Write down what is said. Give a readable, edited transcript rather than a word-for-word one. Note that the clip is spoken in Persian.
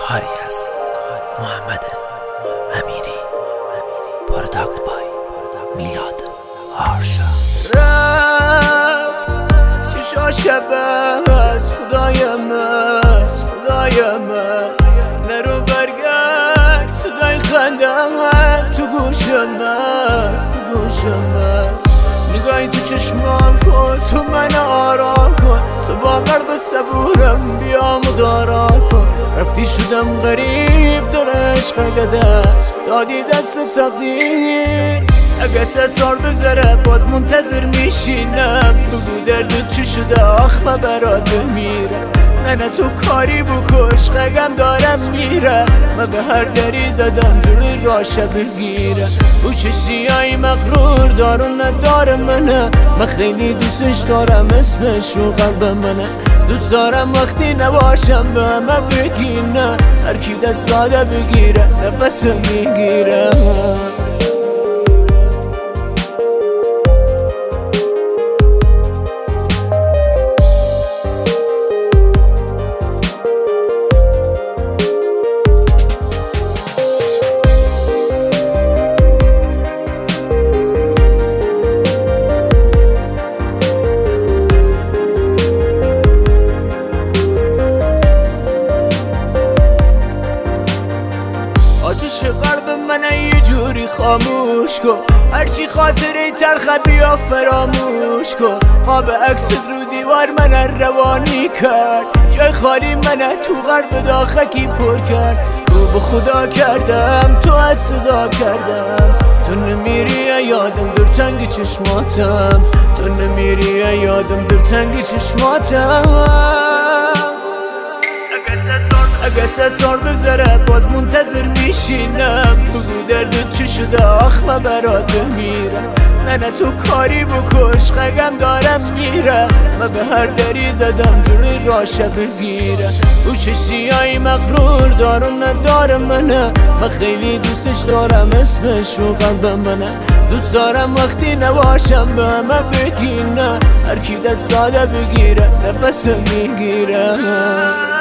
کاری از محمد امیری پروداکت بای میلاد آرشا. رفت چشا شبه از خدایم است نرو برگرد صدای خندم تو گوشم است نگاهی تو چشمام کن تو من آرام کن تو با قلب صبورم بیا مدارا کن. رفتی شدم غریب در عشق قدر دادی دست تقدیر اگه 100 سال بگذره باز منتظر میشینم بگو دردت چی شده آخمه برات بمیره نه تو کاری بکش قگم دارم میره من به هر دری زدم جلوی راشه بگیره او چه سیایی مغرور دارون نداره منه من خیلی دوستش دارم اسمش رو قلب منه دوست دارم وقتی نباشم به همه بگی نه هر کی دست داده بگیره نفس میگیره. آتش قلب من یه جوری خاموش کن هرچی خاطره تلخه بیا فراموش کن خواب عکست رو دیوار من روانی کرد جای خالی من تو قلب داخکی پر کرد رو به خدا کردم تو از صدا کردم تو نمیری یادم در تنگ چشماتم تو نمیری یادم در تنگ چشماتم اگه 100 سال بگذره باز منتظر میشینم بگو دردت چی شده آخمه برات بمیره نه تو کاری بکش قگم دارم میره من به هر دری زدم جلوی راشه بگیره او چه سیایی مغرور دارون نداره منه من خیلی دوستش دارم اسمش رو قلب منه دوست دارم وقتی نباشم به همه بگی نه هر کی دست داده بگیره نفس میگیره.